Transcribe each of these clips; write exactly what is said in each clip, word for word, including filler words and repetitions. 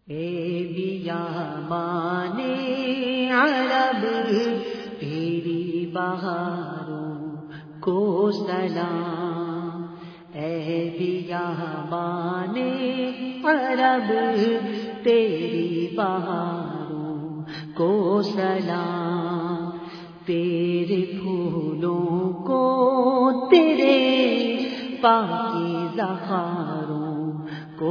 اے بیابان عرب تیری بہاروں کو سلام، اے بیابان عرب تیری بہاروں کو سلام، تیرے پھولوں کو تیرے پاکیزہ خاروں کو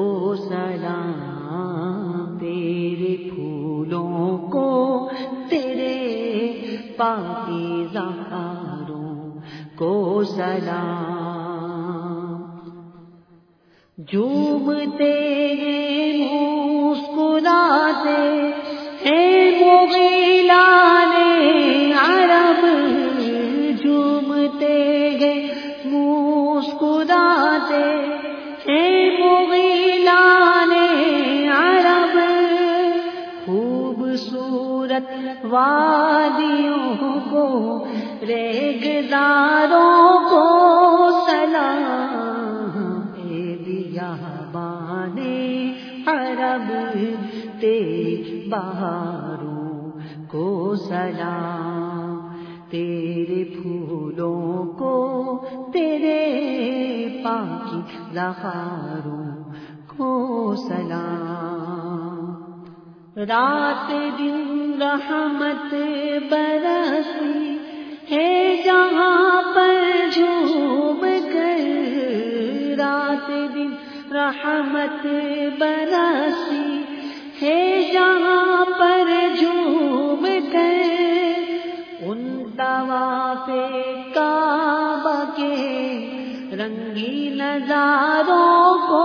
سلام، تیرے پھولوں کو تیرے پاکیزہ خاروں کو سلام۔ جھومتے ہیں مسکراتے ہیں مغیلان عرب، جھومتے ہیں مسکراتے ہیں مغیلان عرب، خوبصورت وادیوں کو ریگزاروں کو سلام، اے بیابان عرب تیری بہاروں کو سلام، تیرے پھولوں کو تیرے پاکیزہ خاروں کو سلام۔ رات دن رحمت برسی ہے جہاں پر جھوم کر، رات دن رحمت برسی ہے جہاں پر جھوم کر، ان طواف کعبہ کے رنگی نظاروں کو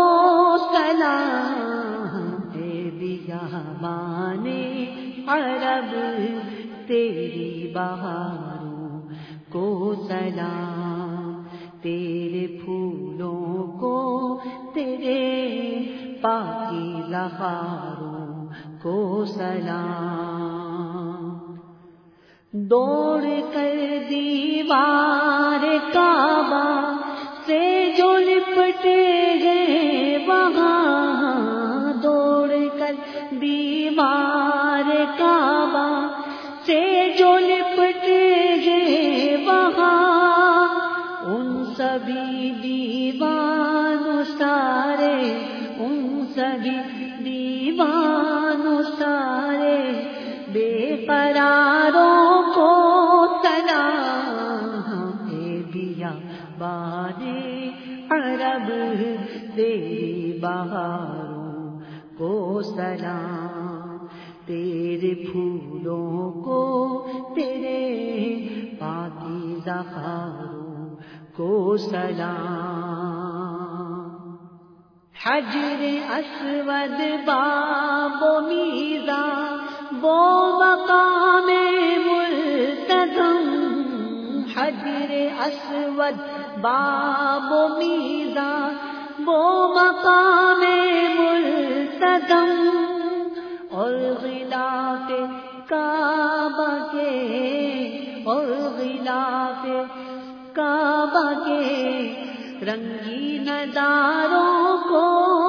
سلام، اے بیابان عرب تیری بہاروں کو سلام، تیرے پھولوں کو تیرے پاکیزہ خاروں کو سلام۔ دوڑ کر دیوار کعبہ سے جو لپٹے گئے وہاں، دوڑ کر دیوار کعبہ سے جو لپٹے گئے وہاں، ان سبھی دیوانوں سارے، ان سبھی دیوانوں سارے بے قراروں کو سلام، اے بیابان عرب تیری بہاروں کو سلام، تیرے پھولوں کو تیرے پاکیزہ خاروں کو سلام۔ حجر اسود باب و میزان وہ مقام ملتزم، حجر اسود باب و میزان وہ مقام ملتزم، اور غلاف کعبہ کے، اور غلاف کعبہ کے رنگی نظاروں کو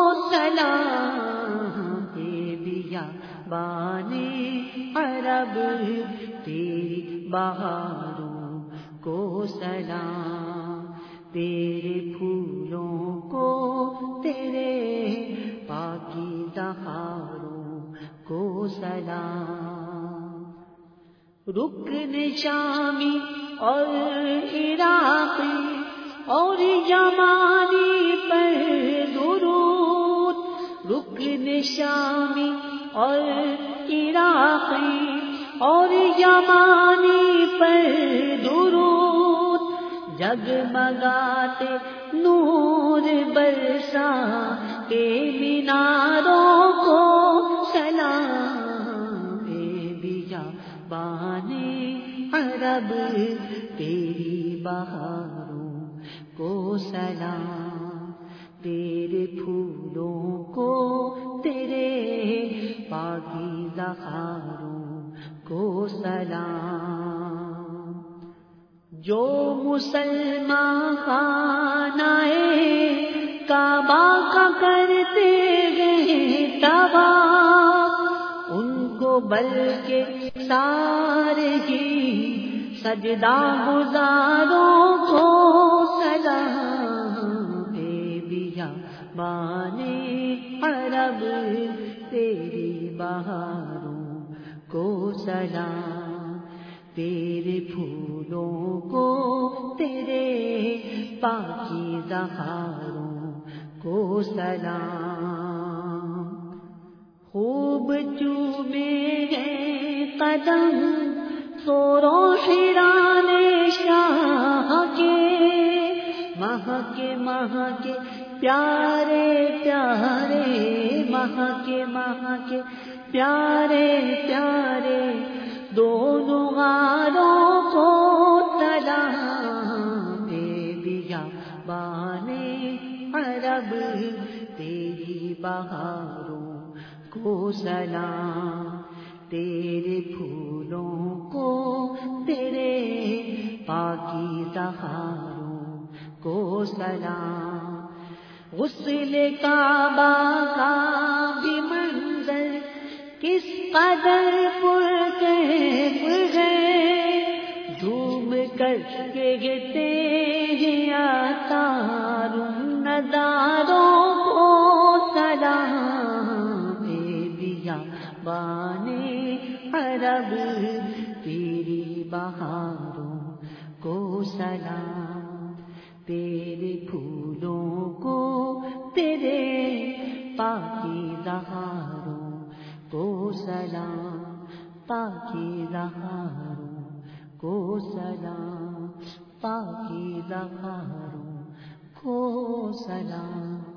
سلام، اے بیابان عرب تیری بہاروں کو سلام، تیرے پھولوں کو تیرے پاکیزہ خاروں کو سلام۔ رکن شامی اور عراقی اور یمانی پر درود، رکن شامی اور عراقی اور یمانی پر درود، جگمگاتے نور برسا کے میناروں کو سلام، اے بیابان عرب تیری بہاروں کو سلام، تیرے پھولوں کو تیرے پاکیزہ خاروں کو سلام۔ جو مسلمان خانہ کعبہ کا کرتے گئے طواف، بلکہ سارے ہی سجدہ گزاروں کو سلام، اے بیابانے عرب تیری بہاروں کو سلام، تیرے پھولوں کو تیرے پاکیزہ ہاروں کو سلام، خوب چومے گئے قدم سوروں شیرانے شاہ کے، ماہ کے ماہ کے پیارے پیارے، ماہ کے ماہ کے پیارے پیارے دونوں غاروں کو سلام، اے بیابانے عرب تیری بہاروں کو سلام، تیرے پھولوں کو تیرے پاکیزہ ہاروں کو سلام، غسل کعبہ کا بھی منظر کس قدر پرکیف ہے، ڈوب کر کے گتے ہیں آثار نظاروں کو سلام، اے بیابانے عرب تیری بہاروں کو سلام، تیرے پھولوں کو تیرے پاکیزہ ہاروں کو سلام، پاکیزہ ہاروں کو سلام، پاکیزہ ہاروں کو سلام۔